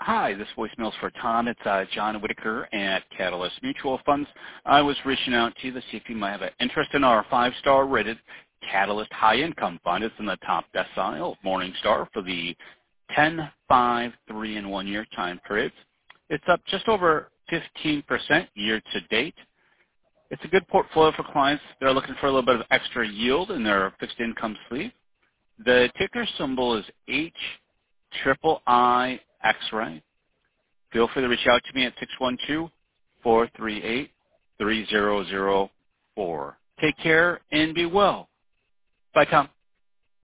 Hi, this voicemail's for Tom. It's John Whitaker at Catalyst Mutual Funds. I was reaching out to you to see if you might have an interest in our 5-star rated Catalyst High Income Fund. It's in the top decile of Morningstar for the 10, 5, 3, and 1 year time periods. It's up just over 15% year to date. It's a good portfolio for clients that are looking for a little bit of extra yield in their fixed income sleeve. The ticker symbol is HIII X-ray. Feel free to reach out to me at 612-438-3004. Take care and be well. Bye, Tom.